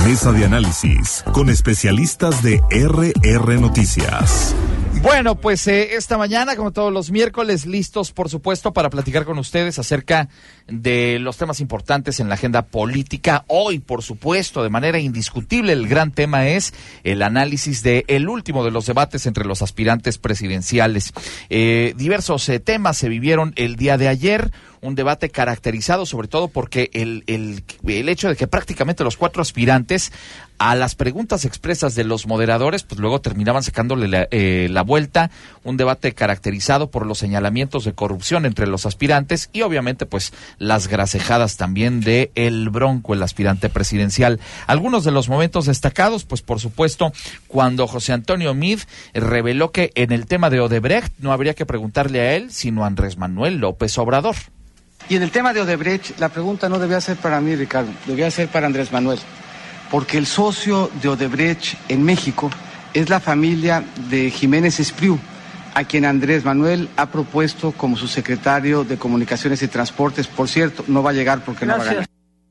Mesa de análisis con especialistas de RR Noticias. Bueno, pues esta mañana, como todos los miércoles, listos, por supuesto, para platicar con ustedes acerca de los temas importantes en la agenda política. Hoy, por supuesto, de manera indiscutible, el gran tema es el análisis de el último de los debates entre los aspirantes presidenciales. Diversos temas se vivieron el día de ayer. Un debate caracterizado sobre todo porque el hecho de que prácticamente los cuatro aspirantes a las preguntas expresas de los moderadores, pues luego terminaban sacándole la vuelta. Un debate caracterizado por los señalamientos de corrupción entre los aspirantes y obviamente pues las gracejadas también de el Bronco, el aspirante presidencial. Algunos de los momentos destacados, pues por supuesto, cuando José Antonio Meade reveló que en el tema de Odebrecht no habría que preguntarle a él, sino a Andrés Manuel López Obrador. Y en el tema de Odebrecht, la pregunta no debía ser para mí, Ricardo, debía ser para Andrés Manuel, porque el socio de Odebrecht en México es la familia de Jiménez Espriu, a quien Andrés Manuel ha propuesto como su secretario de Comunicaciones y Transportes. Por cierto, no va a llegar porque no va a ganar.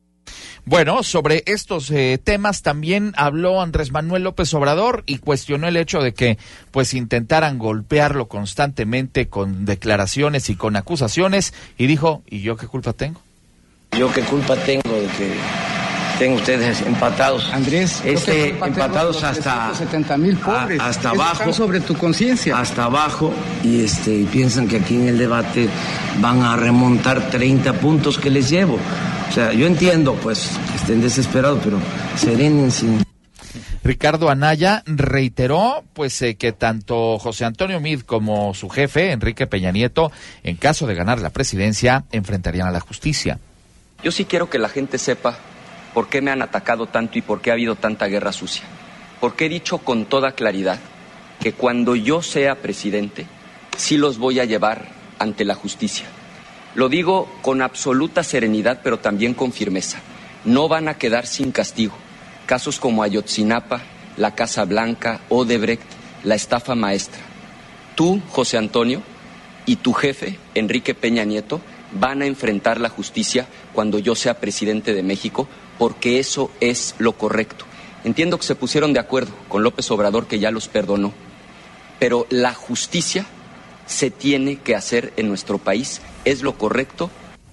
Bueno, sobre estos temas también habló Andrés Manuel López Obrador y cuestionó el hecho de que pues intentaran golpearlo constantemente con declaraciones y con acusaciones y dijo, ¿y yo qué culpa tengo? ¿Yo qué culpa tengo de que estén ustedes empatados? Andrés, empatados hasta 70,000 pobres. Hasta abajo. Están sobre tu conciencia. Hasta abajo y piensan que aquí en el debate van a remontar 30 puntos que les llevo. O sea, yo entiendo, pues, que estén desesperados, pero serénense. Ricardo Anaya reiteró, pues, que tanto José Antonio Meade como su jefe, Enrique Peña Nieto, en caso de ganar la presidencia, enfrentarían a la justicia. Yo sí quiero que la gente sepa por qué me han atacado tanto y por qué ha habido tanta guerra sucia. Porque he dicho con toda claridad que cuando yo sea presidente, sí los voy a llevar ante la justicia. Lo digo con absoluta serenidad, pero también con firmeza. No van a quedar sin castigo. Casos como Ayotzinapa, la Casa Blanca, Odebrecht, la estafa maestra. Tú, José Antonio, y tu jefe, Enrique Peña Nieto, van a enfrentar la justicia cuando yo sea presidente de México, porque eso es lo correcto. Entiendo que se pusieron de acuerdo con López Obrador, que ya los perdonó, pero la justicia se tiene que hacer en nuestro país, es lo correcto.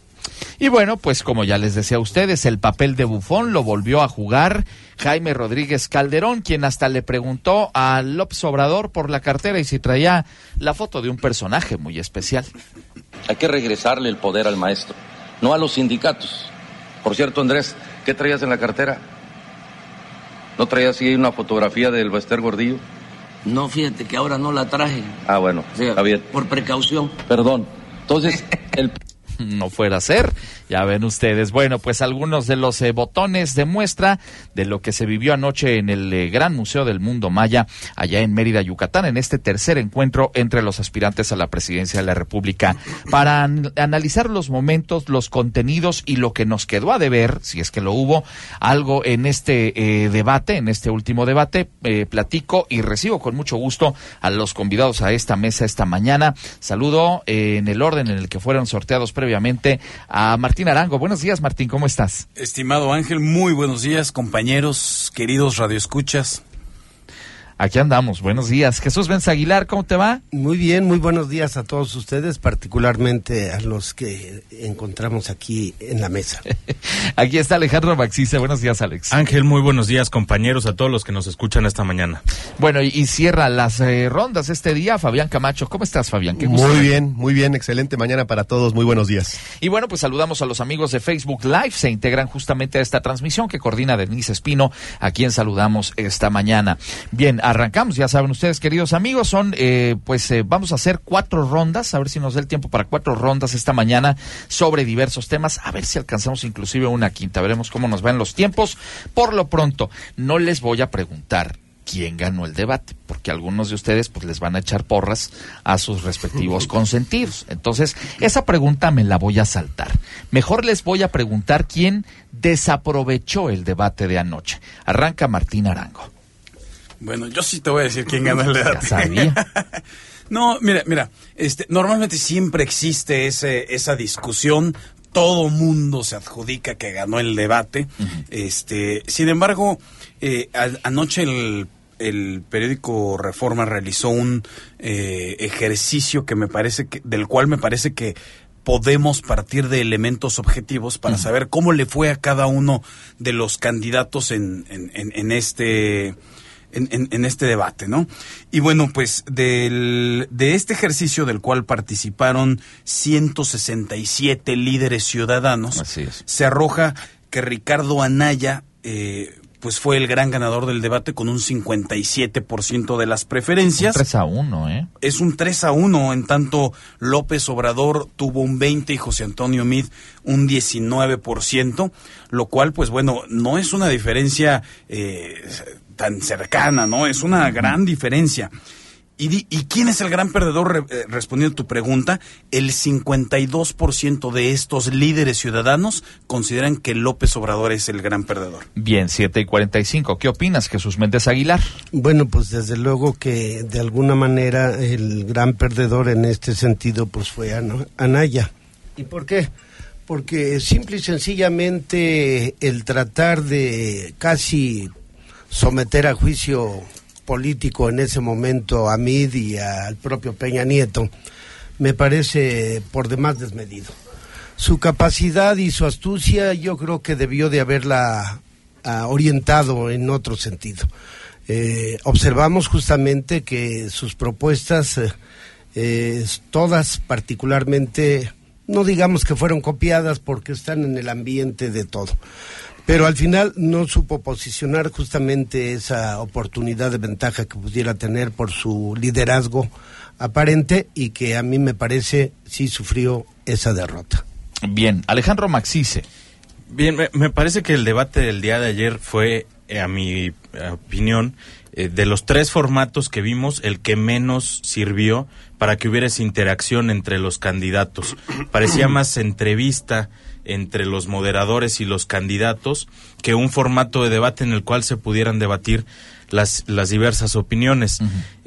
Y bueno, pues como ya les decía a ustedes, el papel de bufón lo volvió a jugar Jaime Rodríguez Calderón, quien hasta le preguntó a López Obrador por la cartera y si traía la foto de un personaje muy especial. Hay que regresarle el poder al maestro, no a los sindicatos. Por cierto, Andrés, ¿qué traías en la cartera? ¿No traías ahí una fotografía del Bester Gordillo? No, fíjate que ahora no la traje. Ah, bueno, o sea, está bien. Por precaución. Perdón. Entonces, no fuera a ser, ya ven ustedes. Bueno, pues algunos de los botones de muestra de lo que se vivió anoche en el Gran Museo del Mundo Maya, allá en Mérida, Yucatán, en este tercer encuentro entre los aspirantes a la presidencia de la República, para analizar los momentos, los contenidos y lo que nos quedó a deber, si es que lo hubo, algo en este debate, en este último debate. Platico y recibo con mucho gusto a los convidados a esta mesa esta mañana. Saludo en el orden en el que fueron sorteados previamente a Martín Arango. Buenos días, Martín, ¿cómo estás? Estimado Ángel, muy buenos días, compañeros, queridos radioescuchas. Aquí andamos, buenos días. Jesús Benz Aguilar, ¿cómo te va? Muy bien, muy buenos días a todos ustedes, particularmente a los que encontramos aquí en la mesa. Aquí está Alejandro Maxice, buenos días, Alex. Ángel, muy buenos días, compañeros, a todos los que nos escuchan esta mañana. Bueno, y cierra las rondas este día Fabián Camacho. ¿Cómo estás, Fabián? Qué gusto. Muy bien, excelente mañana para todos, muy buenos días. Y bueno, pues saludamos a los amigos de Facebook Live, se integran justamente a esta transmisión que coordina Denise Espino, a quien saludamos esta mañana. Bien, arrancamos, ya saben ustedes, queridos amigos, vamos a hacer 4 rondas, a ver si nos da el tiempo para 4 rondas esta mañana sobre diversos temas, a ver si alcanzamos inclusive una quinta, veremos cómo nos van los tiempos. Por lo pronto, no les voy a preguntar quién ganó el debate, porque algunos de ustedes pues les van a echar porras a sus respectivos consentidos. Entonces, esa pregunta me la voy a saltar. Mejor les voy a preguntar quién desaprovechó el debate de anoche. Arranca Martín Arango. Bueno, yo sí te voy a decir quién ganó el debate. Ya sabía. No, mira, normalmente siempre existe esa discusión todo mundo se adjudica que ganó el debate. Sin embargo, anoche el periódico Reforma realizó un ejercicio del cual me parece que podemos partir de elementos objetivos para saber cómo le fue a cada uno de los candidatos en este debate, ¿no? Y bueno, pues de este ejercicio del cual participaron 167 líderes ciudadanos, se arroja que Ricardo Anaya pues fue el gran ganador del debate con un 57% de las preferencias. Un 3-1, ¿eh? Es un 3-1, en tanto López Obrador tuvo un 20% y José Antonio Meade un 19%, lo cual, pues bueno, no es una diferencia tan cercana, ¿no? Es una gran diferencia. ¿Y quién es el gran perdedor? Respondiendo a tu pregunta, el 52% de estos líderes ciudadanos consideran que López Obrador es el gran perdedor. Bien, 7:45. ¿Qué opinas, Jesús Méndez Aguilar? Bueno, pues desde luego que de alguna manera el gran perdedor en este sentido pues fue Anaya. ¿Y por qué? Porque simple y sencillamente el tratar de casi someter a juicio político en ese momento a Meade y al propio Peña Nieto me parece por demás desmedido. Su capacidad y su astucia yo creo que debió de haberla orientado en otro sentido. Observamos justamente que sus propuestas, todas particularmente, no digamos que fueron copiadas porque están en el ambiente de todo, pero al final no supo posicionar justamente esa oportunidad de ventaja que pudiera tener por su liderazgo aparente y que a mí me parece sí sufrió esa derrota. Bien, Alejandro Maxice. Bien, me parece que el debate del día de ayer fue, a mi opinión, de los tres formatos que vimos, el que menos sirvió para que hubiera esa interacción entre los candidatos. Parecía más entrevista entre los moderadores y los candidatos que un formato de debate en el cual se pudieran debatir las diversas opiniones.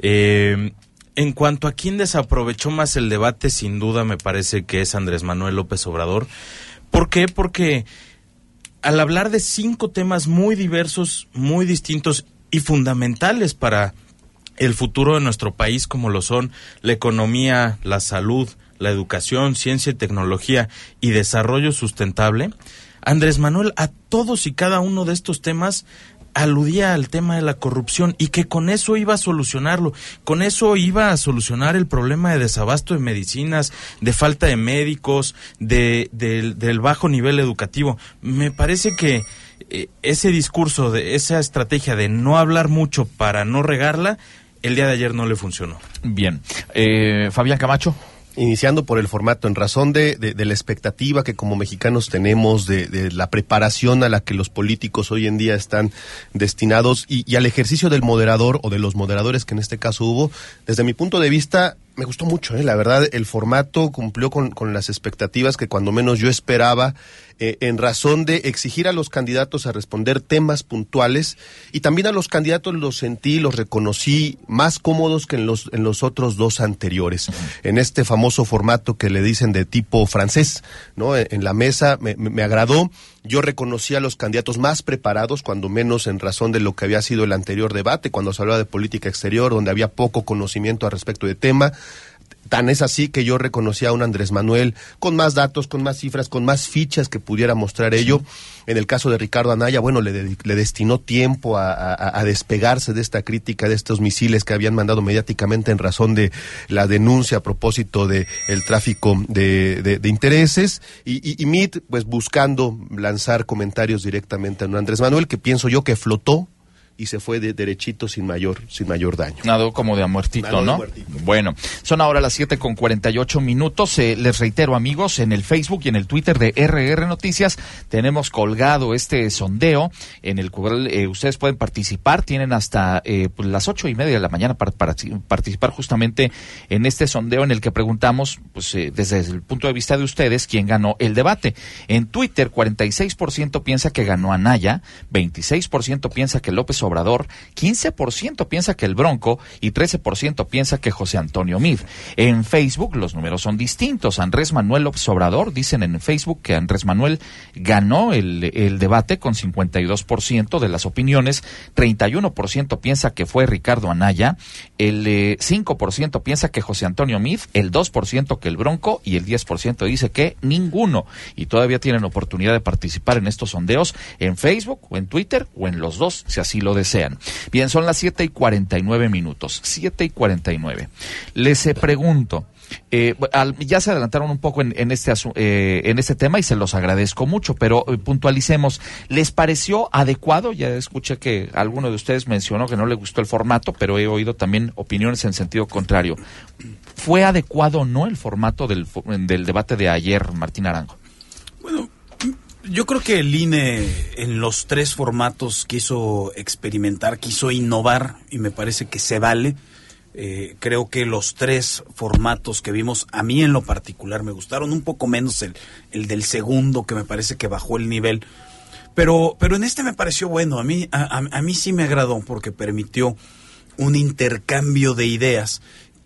En cuanto a quién desaprovechó más el debate, sin duda me parece que es Andrés Manuel López Obrador. ¿Por qué? Porque al hablar de 5 temas muy diversos, muy distintos y fundamentales para el futuro de nuestro país, como lo son la economía, la salud, la educación, ciencia y tecnología y desarrollo sustentable, Andrés Manuel a todos y cada uno de estos temas aludía al tema de la corrupción y que con eso iba a solucionarlo, con eso iba a solucionar el problema de desabasto de medicinas, de falta de médicos, del bajo nivel educativo. Me parece que ese discurso, esa estrategia de no hablar mucho para no regarla, el día de ayer no le funcionó. Bien. Fabián Camacho. Iniciando por el formato, en razón de la expectativa que como mexicanos tenemos, de la preparación a la que los políticos hoy en día están destinados y al ejercicio del moderador o de los moderadores que en este caso hubo, desde mi punto de vista me gustó mucho, la verdad el formato cumplió con las expectativas que cuando menos yo esperaba, en razón de exigir a los candidatos a responder temas puntuales y también a los candidatos los sentí, los reconocí más cómodos que en los otros dos anteriores. Uh-huh. En este famoso formato que le dicen de tipo francés, ¿no? En la mesa me agradó. Yo reconocí a los candidatos más preparados, cuando menos en razón de lo que había sido el anterior debate, cuando se hablaba de política exterior, donde había poco conocimiento al respecto de tema. Tan es así que yo reconocí a un Andrés Manuel con más datos, con más cifras, con más fichas que pudiera mostrar ello. En el caso de Ricardo Anaya, bueno, le destinó tiempo a despegarse de esta crítica, de estos misiles que habían mandado mediáticamente en razón de la denuncia a propósito de el tráfico de intereses. Y Meade, pues buscando lanzar comentarios directamente a Andrés Manuel, que pienso yo que flotó y se fue derechito sin mayor daño. Nado como de a muertito, ¿no? Bueno, son ahora las 7:48. Les reitero, amigos, en el Facebook y en el Twitter de RR Noticias tenemos colgado este sondeo en el cual ustedes pueden participar. Tienen hasta las 8:30 de la mañana para participar justamente en este sondeo en el que preguntamos, pues desde el punto de vista de ustedes, quién ganó el debate. En Twitter, 46% piensa que ganó Anaya, 26% piensa que López López Obrador, 15% piensa que el Bronco y 13% piensa que José Antonio Meade. En Facebook los números son distintos. Andrés Manuel López Obrador, dicen en Facebook que Andrés Manuel ganó el debate con 52% de las opiniones, 31% piensa que fue Ricardo Anaya, el 5% piensa que José Antonio Meade, el 2% que el Bronco y el 10% dice que ninguno. Y todavía tienen oportunidad de participar en estos sondeos en Facebook o en Twitter o en los dos, si así lo desean. Bien, son las 7:49. 7:49. Les pregunto, ya se adelantaron un poco en este tema y se los agradezco mucho, pero puntualicemos. ¿Les pareció adecuado? Ya escuché que alguno de ustedes mencionó que no le gustó el formato, pero he oído también opiniones en sentido contrario. ¿Fue adecuado o no el formato del debate de ayer, Martín Arango? Bueno, yo creo que el INE en los tres formatos quiso experimentar, quiso innovar, y me parece que se vale. Creo que los tres formatos que vimos, a mí en lo particular me gustaron, un poco menos el del segundo, que me parece que bajó el nivel, pero en este me pareció bueno. A mí sí me agradó, porque permitió un intercambio de ideas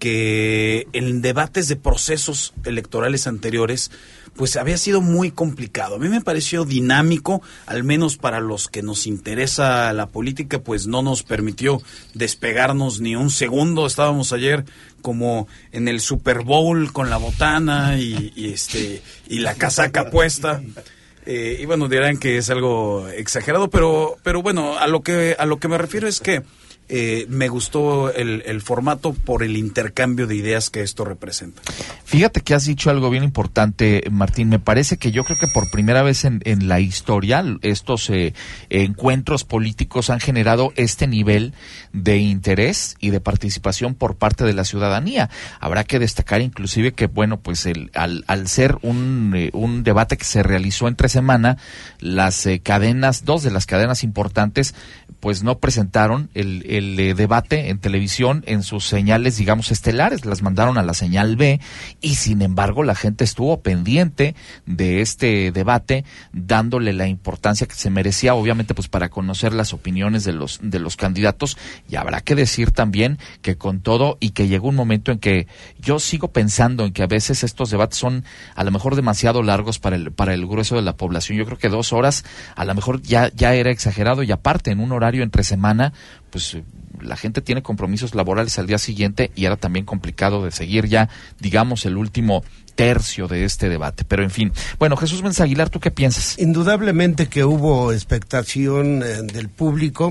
que en debates de procesos electorales anteriores pues había sido muy complicado. A mí me pareció dinámico, al menos para los que nos interesa la política, pues no nos permitió despegarnos ni un segundo. Estábamos ayer como en el Super Bowl con la botana y la casaca puesta. Y bueno, dirán que es algo exagerado, pero bueno, a lo que me refiero es que me gustó el formato por el intercambio de ideas que esto representa. Fíjate que has dicho algo bien importante, Martín. Me parece que yo creo que por primera vez en la historia estos encuentros políticos han generado este nivel de interés y de participación por parte de la ciudadanía. Habrá que destacar inclusive que, bueno, pues al ser un debate que se realizó entre semana, las cadenas, dos de las cadenas importantes, pues no presentaron el debate en televisión en sus señales, digamos, estelares, las mandaron a la señal B, y sin embargo la gente estuvo pendiente de este debate, dándole la importancia que se merecía, obviamente pues para conocer las opiniones de los candidatos. Y habrá que decir también que con todo, y que llegó un momento en que yo sigo pensando en que a veces estos debates son a lo mejor demasiado largos para el grueso de la población. Yo creo que 2 horas a lo mejor ya era exagerado, y aparte en un horario entre semana, pues la gente tiene compromisos laborales al día siguiente, y era también complicado de seguir ya, digamos, el último tercio de este debate. Pero en fin, bueno, Jesús Menzaguilar, ¿tú qué piensas? Indudablemente que hubo expectación del público,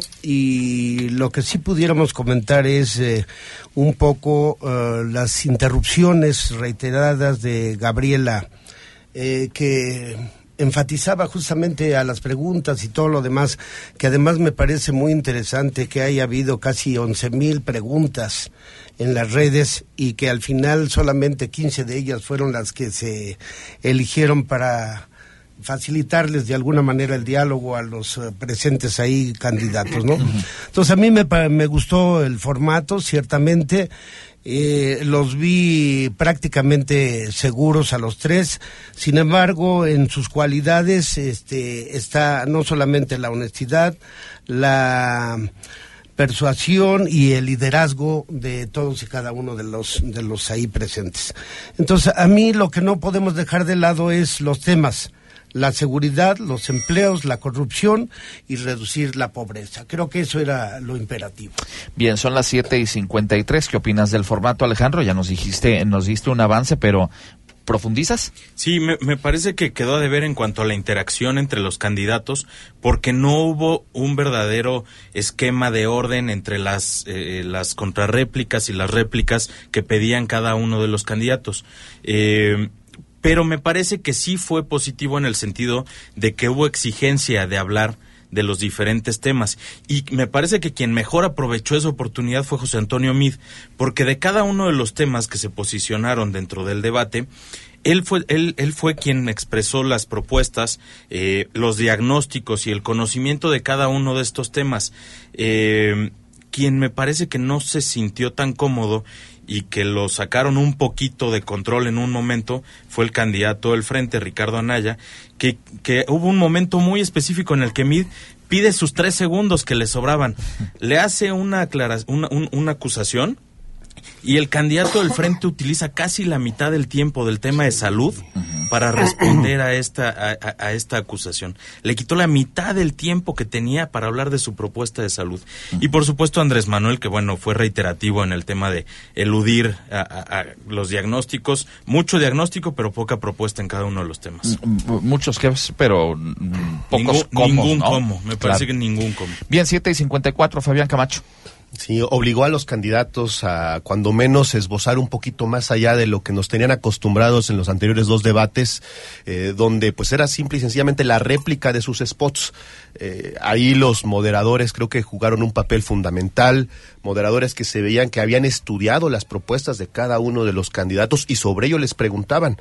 y lo que sí pudiéramos comentar es un poco las interrupciones reiteradas de Gabriela, que enfatizaba justamente a las preguntas y todo lo demás, que además me parece muy interesante que haya habido casi 11,000 preguntas en las redes, y que al final solamente 15 de ellas fueron las que se eligieron para facilitarles de alguna manera el diálogo a los presentes ahí candidatos, ¿no? Entonces a mí me gustó el formato, ciertamente. Los vi prácticamente seguros a los tres. Sin embargo, en sus cualidades está no solamente la honestidad, la persuasión y el liderazgo de todos y cada uno de los ahí presentes. Entonces, a mí lo que no podemos dejar de lado es los temas: la seguridad, los empleos, la corrupción y reducir la pobreza. Creo que eso era lo imperativo. Bien, son las 7:53. ¿Qué opinas del formato, Alejandro? Ya nos diste un avance, pero ¿profundizas? Sí, me parece que quedó a deber en cuanto a la interacción entre los candidatos, porque no hubo un verdadero esquema de orden entre las contrarréplicas y las réplicas que pedían cada uno de los candidatos. Pero me parece que sí fue positivo en el sentido de que hubo exigencia de hablar de los diferentes temas, y me parece que quien mejor aprovechó esa oportunidad fue José Antonio Meade, porque de cada uno de los temas que se posicionaron dentro del debate, él fue quien expresó las propuestas, los diagnósticos y el conocimiento de cada uno de estos temas. Quien me parece que no se sintió tan cómodo y que lo sacaron un poquito de control en un momento fue el candidato del Frente, Ricardo Anaya, que hubo un momento muy específico en el que Meade pide sus 3 segundos que le sobraban, le hace una acusación, y el candidato del frente utiliza casi la mitad del tiempo del tema de salud para responder a esta acusación. Le quitó la mitad del tiempo que tenía para hablar de su propuesta de salud. Y por supuesto Andrés Manuel, que bueno, fue reiterativo en el tema de eludir a los diagnósticos. Mucho diagnóstico, pero poca propuesta en cada uno de los temas. Muchos que, pero pocos ningún ¿no? cómo. Me parece que ningún cómo. Bien, 7:54, Fabián Camacho. Sí, obligó a los candidatos a, cuando menos, esbozar un poquito más allá de lo que nos tenían acostumbrados en los anteriores 2 debates, donde pues era simple y sencillamente la réplica de sus spots. Ahí los moderadores creo que jugaron un papel fundamental, moderadores que se veían que habían estudiado las propuestas de cada uno de los candidatos y sobre ello les preguntaban.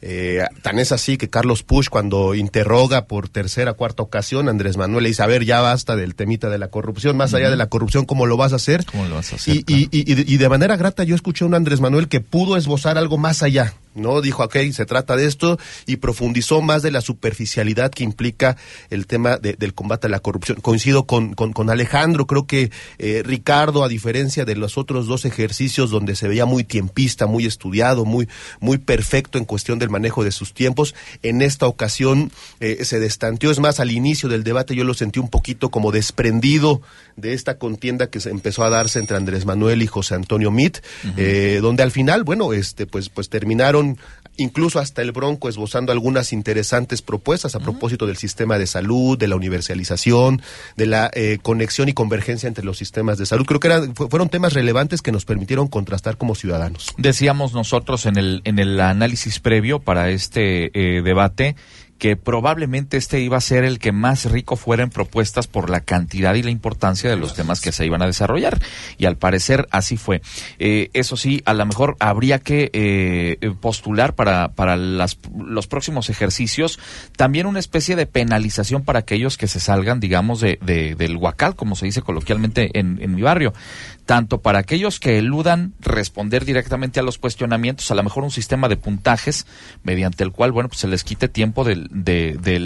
Tan es así que Carlos Puig, cuando interroga por 3ª, 4ª ocasión, Andrés Manuel le dice, a ver, ya basta del temita de la corrupción, más allá de la corrupción, ¿cómo lo vas a hacer? ¿Cómo lo vas a hacer? Y de manera grata yo escuché a un Andrés Manuel que pudo esbozar algo más allá, ¿no? Dijo, ok, se trata de esto, y profundizó más de la superficialidad que implica el tema del combate a la corrupción. Coincido con Alejandro, creo que Ricardo, a diferencia de los otros 2 ejercicios donde se veía muy tiempista, muy estudiado, muy perfecto en cuestión del manejo de sus tiempos, en esta ocasión se destanteó. Es más, al inicio del debate yo lo sentí un poquito como desprendido de esta contienda que se empezó a darse entre Andrés Manuel y José Antonio Meade, donde al final, bueno, pues terminaron incluso hasta el Bronco esbozando algunas interesantes propuestas a propósito del sistema de salud, de la universalización, de la conexión y convergencia entre los sistemas de salud. Creo que fueron temas relevantes que nos permitieron contrastar como ciudadanos. Decíamos nosotros en el análisis previo para este debate que probablemente iba a ser el que más rico fuera en propuestas por la cantidad y la importancia de los temas que se iban a desarrollar, y al parecer así fue. Eso sí, a lo mejor habría que postular para los próximos ejercicios también una especie de penalización para aquellos que se salgan, digamos, del huacal, como se dice coloquialmente en mi barrio, tanto para aquellos que eludan responder directamente a los cuestionamientos, a lo mejor un sistema de puntajes mediante el cual, bueno, pues se les quite tiempo de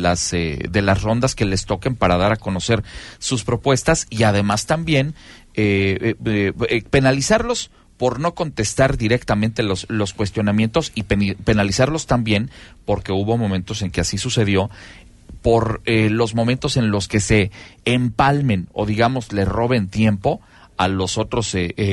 las rondas que les toquen para dar a conocer sus propuestas, y además también penalizarlos por no contestar directamente los cuestionamientos, y penalizarlos también porque hubo momentos en que así sucedió, por los momentos en los que se empalmen o digamos le roben tiempo a los otros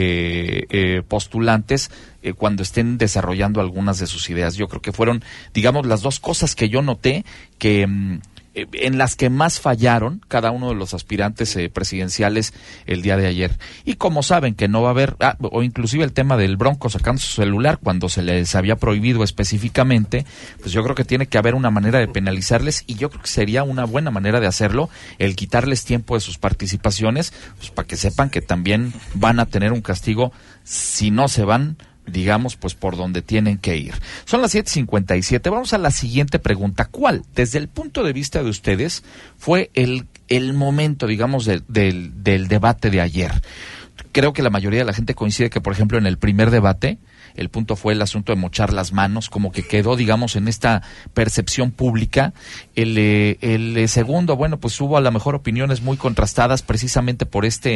postulantes cuando estén desarrollando algunas de sus ideas. Yo creo que fueron, digamos, las 2 cosas que yo noté que en las que más fallaron cada uno de los aspirantes presidenciales el día de ayer. Y como saben que no va a haber, o inclusive el tema del Bronco sacando su celular cuando se les había prohibido específicamente, pues yo creo que tiene que haber una manera de penalizarles, y yo creo que sería una buena manera de hacerlo el quitarles tiempo de sus participaciones, pues para que sepan que también van a tener un castigo si no se van, digamos, pues por donde tienen que ir. Son las 7:57. Vamos a la siguiente pregunta. ¿Cuál, desde el punto de vista de ustedes, fue el momento, digamos, del debate de ayer? Creo que la mayoría de la gente coincide que, por ejemplo, en el primer debate, el punto fue el asunto de mochar las manos, como que quedó, digamos, en esta percepción pública. El segundo, bueno, pues hubo a lo mejor opiniones muy contrastadas precisamente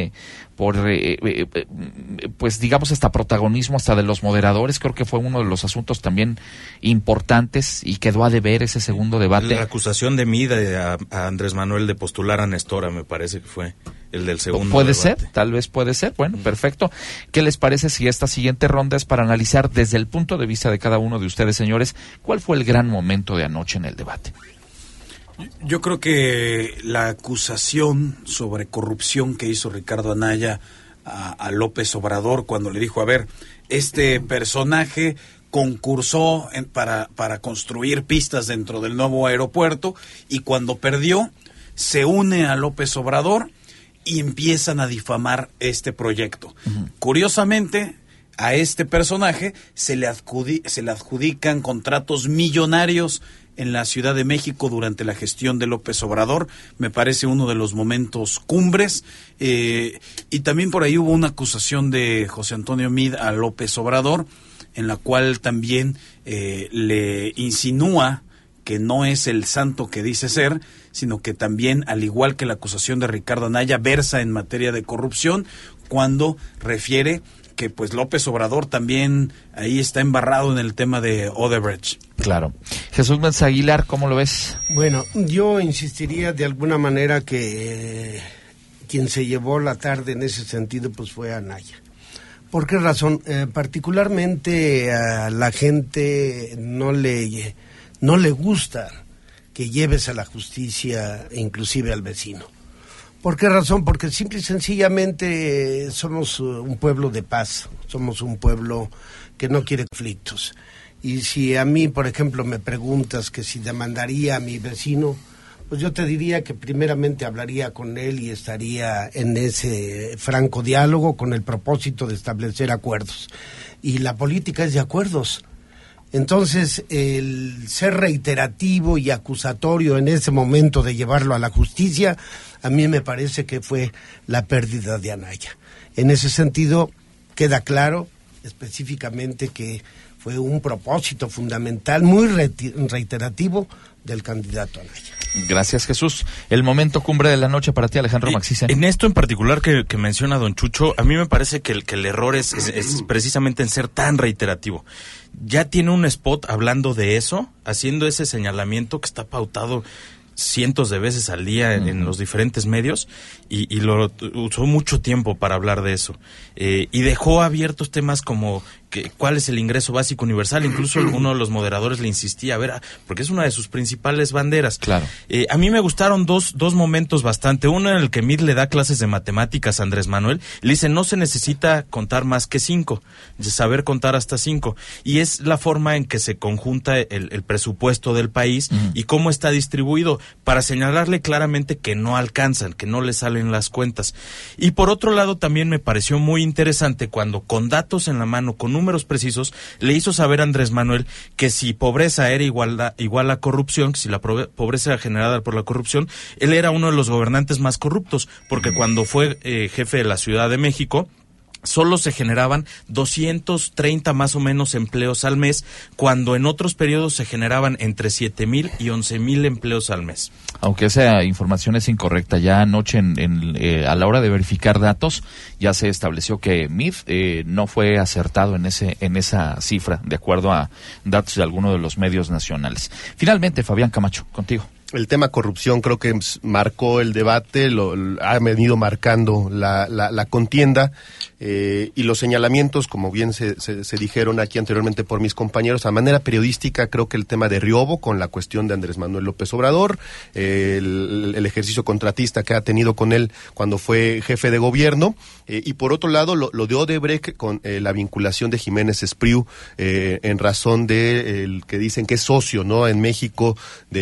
pues digamos, hasta protagonismo hasta de los moderadores. Creo que fue uno de los asuntos también importantes y quedó a deber ese segundo debate. La acusación de Meade a Andrés Manuel de postular a Nestora, me parece que fue el del segundo Puede debate. ser, tal vez puede ser. Bueno, perfecto. ¿Qué les parece si esta siguiente ronda es para analizar desde el punto de vista de cada uno de ustedes, señores, cuál fue el gran momento de anoche en el debate? Yo creo que la acusación sobre corrupción que hizo Ricardo Anaya a López Obrador cuando le dijo, a ver, este personaje concursó para construir pistas dentro del nuevo aeropuerto, y cuando perdió se une a López Obrador y empiezan a difamar este proyecto. Curiosamente, a este personaje se le adjudican contratos millonarios en la Ciudad de México durante la gestión de López Obrador. Me parece uno de los momentos cumbres. Y también por ahí hubo una acusación de José Antonio Meade a López Obrador, en la cual también le insinúa que no es el santo que dice ser, sino que también, al igual que la acusación de Ricardo Anaya, versa en materia de corrupción, cuando refiere que pues López Obrador también ahí está embarrado en el tema de Odebrecht. Claro. Jesús Méndez Aguilar, ¿cómo lo ves? Bueno, yo insistiría de alguna manera que quien se llevó la tarde en ese sentido pues fue Anaya. ¿Por qué razón? Particularmente a la gente no le gusta que lleves a la justicia inclusive al vecino. ¿Por qué razón? Porque simple y sencillamente somos un pueblo de paz, somos un pueblo que no quiere conflictos. Y si a mí, por ejemplo, me preguntas que si demandaría a mi vecino, pues yo te diría que primeramente hablaría con él y estaría en ese franco diálogo con el propósito de establecer acuerdos. Y la política es de acuerdos. Entonces, el ser reiterativo y acusatorio en ese momento de llevarlo a la justicia, a mí me parece que fue la pérdida de Anaya. En ese sentido, queda claro específicamente que fue un propósito fundamental, muy reiterativo del candidato Anaya. Gracias, Jesús. El momento cumbre de la noche para ti, Alejandro Maxisen. En esto en particular que menciona don Chucho, a mí me parece que el error es precisamente en ser tan reiterativo. Ya tiene un spot hablando de eso, haciendo ese señalamiento que está pautado cientos de veces al día en los diferentes medios y lo usó mucho tiempo para hablar de eso. Y dejó abiertos temas como cuál es el ingreso básico universal. Incluso uno de los moderadores le insistía, a ver, porque es una de sus principales banderas. Claro. A mí me gustaron dos momentos bastante. Uno en el que Mid le da clases de matemáticas a Andrés Manuel. Le dice, no se necesita contar más que 5, saber contar hasta 5. Y es la forma en que se conjunta el presupuesto del país y cómo está distribuido, para señalarle claramente que no alcanzan, que no le salen las cuentas. Y por otro lado, también me pareció muy interesante cuando, con datos en la mano, con números precisos, le hizo saber a Andrés Manuel que si pobreza era igual a corrupción, que si la pobreza era generada por la corrupción, él era uno de los gobernantes más corruptos, porque cuando fue jefe de la Ciudad de México, solo se generaban 230 más o menos empleos al mes, cuando en otros periodos se generaban entre 7,000 y 11,000 empleos al mes. Aunque esa información es incorrecta, ya anoche a la hora de verificar datos ya se estableció que MIF no fue acertado en esa cifra, de acuerdo a datos de algunos de los medios nacionales. Finalmente, Fabián Camacho, contigo. El tema corrupción creo que marcó el debate, ha venido marcando la contienda y los señalamientos, como bien se dijeron aquí anteriormente por mis compañeros, a manera periodística. Creo que el tema de Riobo con la cuestión de Andrés Manuel López Obrador, el ejercicio contratista que ha tenido con él cuando fue jefe de gobierno, y por otro lado lo de Odebrecht con la vinculación de Jiménez Espriu en razón de el que dicen que es socio, ¿no?, en México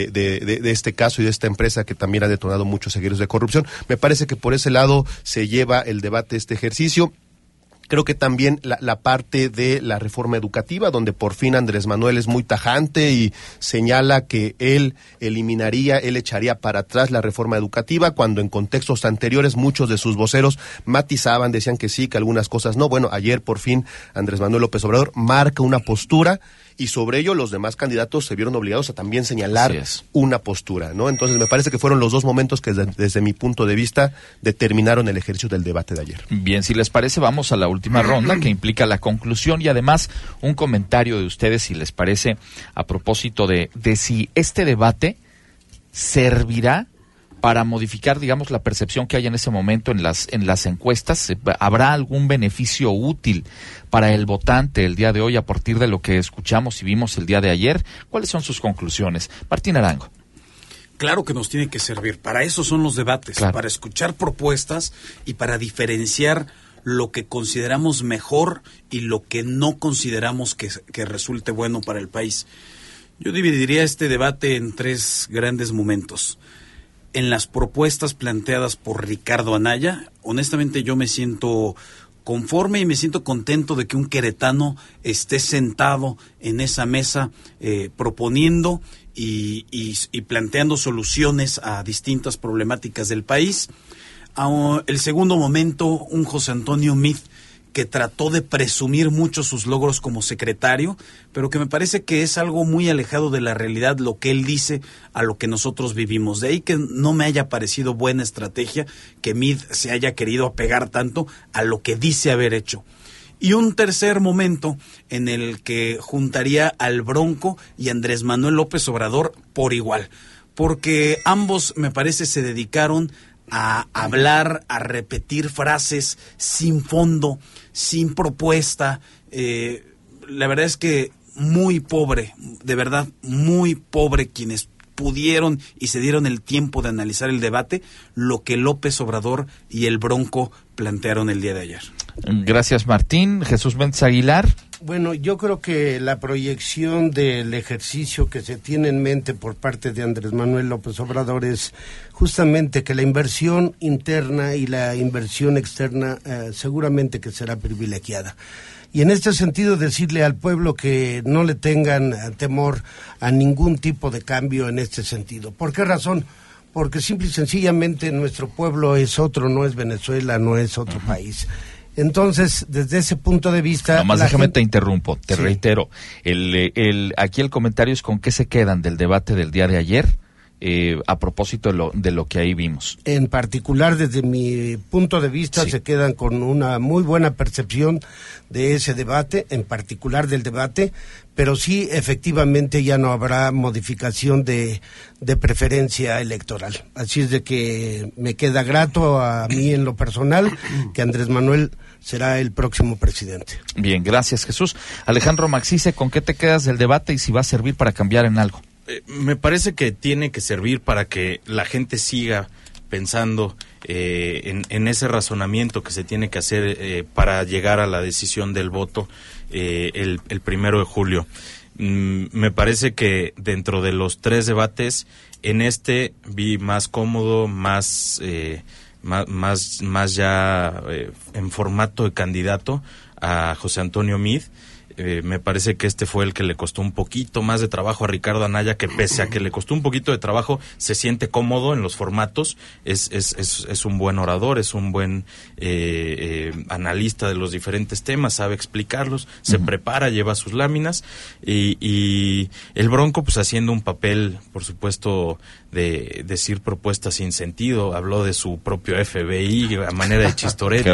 de este caso y de esta empresa que también ha detonado muchos seguidores de corrupción. Me parece que por ese lado se lleva el debate este ejercicio. Creo que también la parte de la reforma educativa, donde por fin Andrés Manuel es muy tajante y señala que él echaría para atrás la reforma educativa, cuando en contextos anteriores muchos de sus voceros matizaban, decían que sí, que algunas cosas no. Bueno, ayer por fin Andrés Manuel López Obrador marca una postura, y sobre ello los demás candidatos se vieron obligados a también señalar una postura, ¿no? Entonces me parece que fueron los dos momentos que desde mi punto de vista determinaron el ejercicio del debate de ayer. Bien, si les parece, vamos a la última ronda, que implica la conclusión y además un comentario de ustedes, si les parece, a propósito de si este debate servirá para modificar, digamos, la percepción que hay en ese momento en las encuestas. ¿Habrá algún beneficio útil para el votante el día de hoy a partir de lo que escuchamos y vimos el día de ayer? ¿Cuáles son sus conclusiones? Martín Arango. Claro que nos tiene que servir. Para eso son los debates, claro, para escuchar propuestas y para diferenciar lo que consideramos mejor y lo que no consideramos que resulte bueno para el país. Yo dividiría este debate en 3 grandes momentos. En las propuestas planteadas por Ricardo Anaya, honestamente yo me siento conforme y me siento contento de que un queretano esté sentado en esa mesa proponiendo y planteando soluciones a distintas problemáticas del país. El segundo momento, un José Antonio Meade que trató de presumir mucho sus logros como secretario, pero que me parece que es algo muy alejado de la realidad lo que él dice a lo que nosotros vivimos. De ahí que no me haya parecido buena estrategia que Meade se haya querido apegar tanto a lo que dice haber hecho. Y un tercer momento en el que juntaría al Bronco y Andrés Manuel López Obrador por igual, porque ambos me parece se dedicaron a hablar, a repetir frases sin fondo, sin propuesta. La verdad es que muy pobre, de verdad muy pobre quienes pudieron y se dieron el tiempo de analizar el debate, lo que López Obrador y el Bronco plantearon el día de ayer. Gracias, Martín. Jesús Méndez Aguilar. Bueno, yo creo que la proyección del ejercicio que se tiene en mente por parte de Andrés Manuel López Obrador es justamente que la inversión interna y la inversión externa seguramente que será privilegiada. Y en este sentido decirle al pueblo que no le tengan temor a ningún tipo de cambio en este sentido. ¿Por qué razón? Porque simple y sencillamente nuestro pueblo es otro, no es Venezuela, no es otro país. Entonces, desde ese punto de vista... Nomás déjame te interrumpo, te reitero. Aquí el comentario es con qué se quedan del debate del día de ayer, a propósito de lo que ahí vimos. En particular, desde mi punto de vista, se quedan con una muy buena percepción de ese debate, en particular del debate, pero sí, efectivamente, ya no habrá modificación de preferencia electoral. Así es de que me queda grato a mí en lo personal que Andrés Manuel será el próximo presidente. Bien, gracias, Jesús. Alejandro Maxice, ¿con qué te quedas del debate y si va a servir para cambiar en algo? Me parece que tiene que servir para que la gente siga pensando en ese razonamiento que se tiene que hacer para llegar a la decisión del voto el 1 de julio. Me parece que dentro de los tres debates, en este vi más cómodo, más ya en formato de candidato a José Antonio Meade. Me parece que este fue el que le costó un poquito más de trabajo a Ricardo Anaya, que pese a que le costó un poquito de trabajo, se siente cómodo en los formatos, es un buen orador, es un buen analista de los diferentes temas, sabe explicarlos, se prepara, lleva sus láminas, y el Bronco pues haciendo un papel, por supuesto, de decir propuestas sin sentido, habló de su propio FBI a manera de chistorete.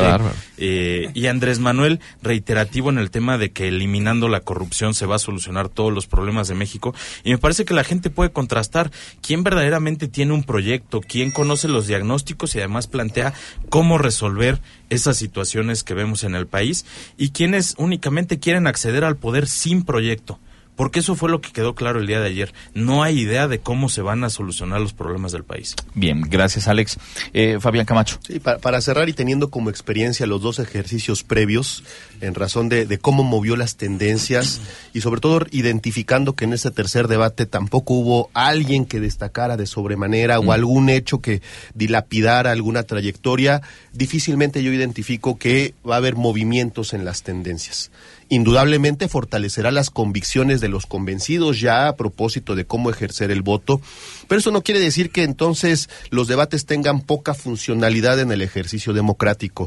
Y Andrés Manuel reiterativo en el tema de que eliminando la corrupción se va a solucionar todos los problemas de México, y me parece que la gente puede contrastar quién verdaderamente tiene un proyecto, quién conoce los diagnósticos y además plantea cómo resolver esas situaciones que vemos en el país, y quienes únicamente quieren acceder al poder sin proyecto. Porque eso fue lo que quedó claro el día de ayer. No hay idea de cómo se van a solucionar los problemas del país. Bien, gracias, Alex. Fabián Camacho. Sí, para cerrar y teniendo como experiencia los dos ejercicios previos, en razón de cómo movió las tendencias y sobre todo identificando que en ese tercer debate tampoco hubo alguien que destacara de sobremanera o algún hecho que dilapidara alguna trayectoria, difícilmente yo identifico que va a haber movimientos en las tendencias. Indudablemente fortalecerá las convicciones de los convencidos ya a propósito de cómo ejercer el voto, pero eso no quiere decir que entonces los debates tengan poca funcionalidad en el ejercicio democrático.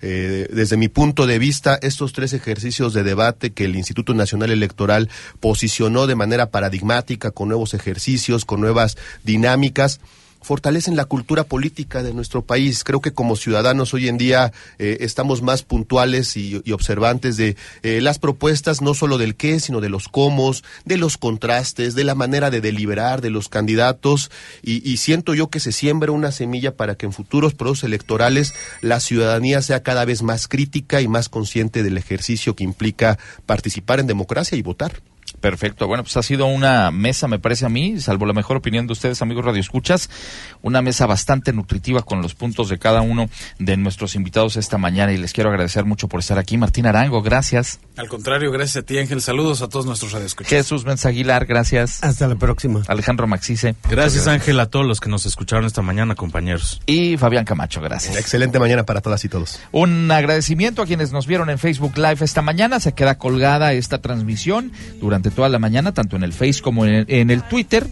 Desde mi punto de vista, estos tres ejercicios de debate que el Instituto Nacional Electoral posicionó de manera paradigmática, con nuevos ejercicios, con nuevas dinámicas, fortalecen la cultura política de nuestro país. Creo que como ciudadanos hoy en día estamos más puntuales y observantes de las propuestas, no solo del qué, sino de los cómo, de los contrastes, de la manera de deliberar de los candidatos, y siento yo que se siembra una semilla para que en futuros procesos electorales la ciudadanía sea cada vez más crítica y más consciente del ejercicio que implica participar en democracia y votar. Perfecto, bueno, pues ha sido una mesa, me parece a mí, salvo la mejor opinión de ustedes, amigos radioescuchas, una mesa bastante nutritiva con los puntos de cada uno de nuestros invitados esta mañana, y les quiero agradecer mucho por estar aquí. Martín Arango, gracias. Al contrario, gracias a ti, Ángel. Saludos a todos nuestros radioescuchas. Jesús Méndez Aguilar, gracias. Hasta la próxima. Alejandro Maxice. Gracias, Ángel, a todos los que nos escucharon esta mañana, compañeros. Y Fabián Camacho, gracias. Una excelente mañana para todas y todos. Un agradecimiento a quienes nos vieron en Facebook Live esta mañana. Se queda colgada esta transmisión durante toda la mañana, tanto en el Face como en el Twitter.